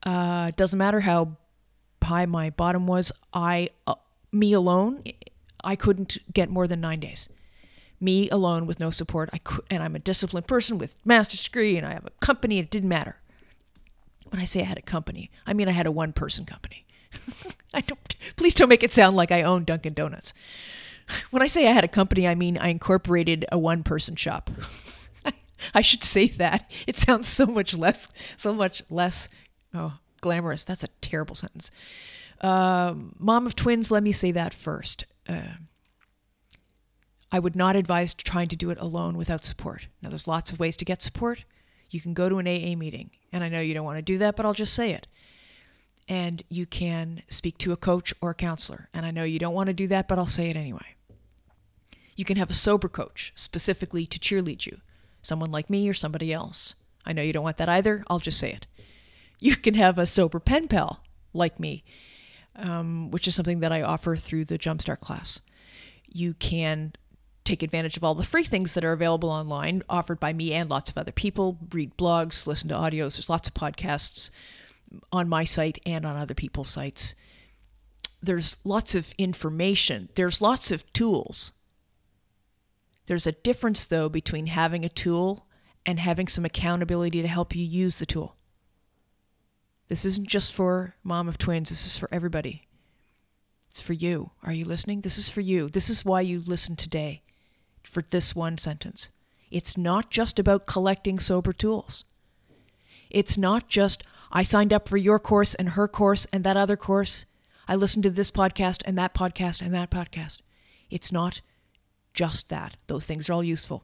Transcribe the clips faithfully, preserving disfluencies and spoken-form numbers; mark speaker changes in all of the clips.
Speaker 1: Uh, doesn't matter how high my bottom was. I, uh, me alone, I couldn't get more than nine days. Me alone with no support. I could, and I'm a disciplined person with master's degree, and I have a company. It didn't matter. When I say I had a company, I mean I had a one-person company. I don't. Please don't make it sound like I own Dunkin' Donuts. When I say I had a company, I mean I incorporated a one-person shop. I should say that. It sounds so much less, so much less oh, glamorous. That's a terrible sentence. Uh, mom of twins, let me say that first. Uh, I would not advise trying to do it alone without support. Now, there's lots of ways to get support. You can go to an A A meeting, and I know you don't want to do that, but I'll just say it. And you can speak to a coach or a counselor, and I know you don't want to do that, but I'll say it anyway. You can have a sober coach specifically to cheerlead you, someone like me or somebody else. I know you don't want that either. I'll just say it. You can have a sober pen pal like me, um, which is something that I offer through the Jumpstart class. You can take advantage of all the free things that are available online, offered by me and lots of other people. Read blogs, listen to audios. There's lots of podcasts on my site and on other people's sites. There's lots of information. There's lots of tools. There's a difference, though, between having a tool and having some accountability to help you use the tool. This isn't just for mom of twins. This is for everybody. It's for you. Are you listening? This is for you. This is why you listen today, for this one sentence. It's not just about collecting sober tools. It's not just, I signed up for your course and her course and that other course. I listened to this podcast and that podcast and that podcast. It's not just that. Those things are all useful.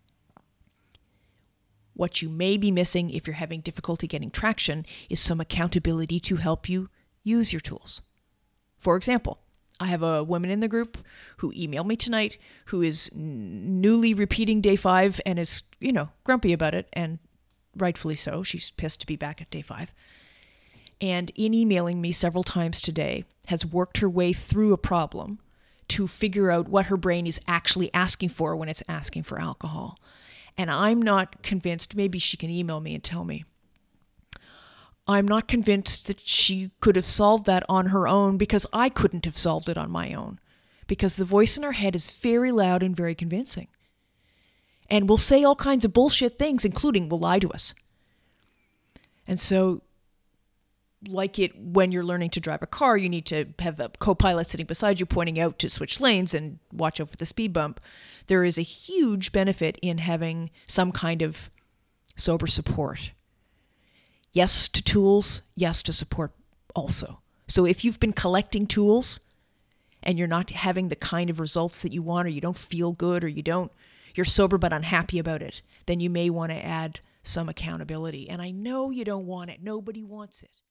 Speaker 1: What you may be missing if you're having difficulty getting traction is some accountability to help you use your tools. For example, I have a woman in the group who emailed me tonight who is n- newly repeating day five and is, you know, grumpy about it, and rightfully so. She's pissed to be back at day five. And in emailing me several times today, has worked her way through a problem to figure out what her brain is actually asking for when it's asking for alcohol. And I'm not convinced, maybe she can email me and tell me, I'm not convinced that she could have solved that on her own, because I couldn't have solved it on my own. Because the voice in her head is very loud and very convincing. And will say all kinds of bullshit things, including will lie to us. And so, like it when you're learning to drive a car, you need to have a co-pilot sitting beside you pointing out to switch lanes and watch out for the speed bump. There is a huge benefit in having some kind of sober support. Yes to tools, yes to support also. So if you've been collecting tools and you're not having the kind of results that you want, or you don't feel good, or you don't, you're sober but unhappy about it, then you may want to add some accountability. And I know you don't want it. Nobody wants it.